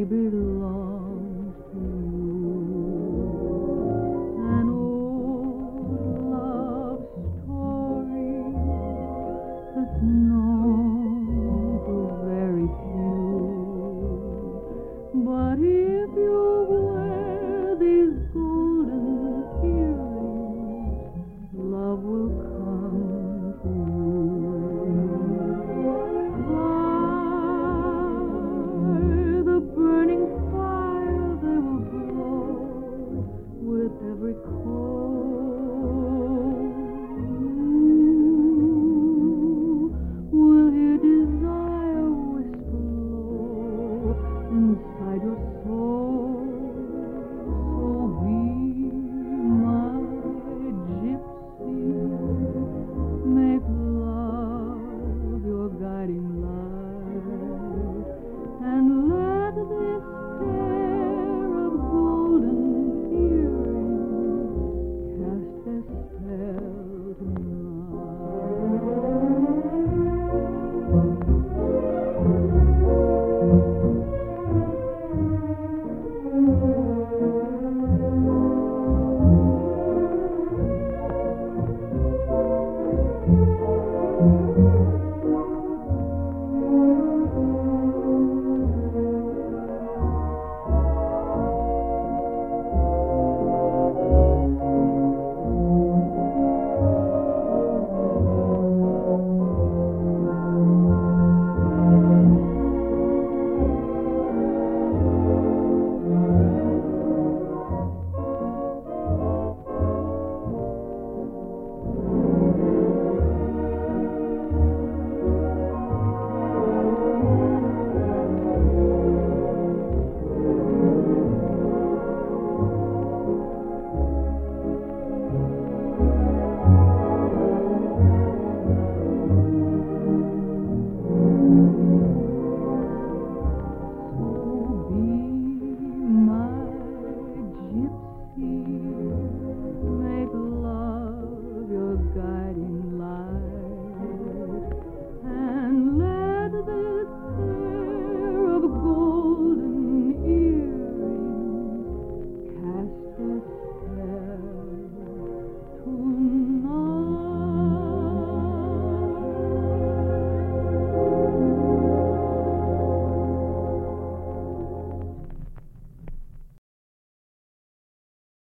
belongs to you. An old love story that's known to very few. But if you wear these golden earrings, love will come to you. By the burning fire they will glow with every coal. You will hear desire whisper low inside your soul.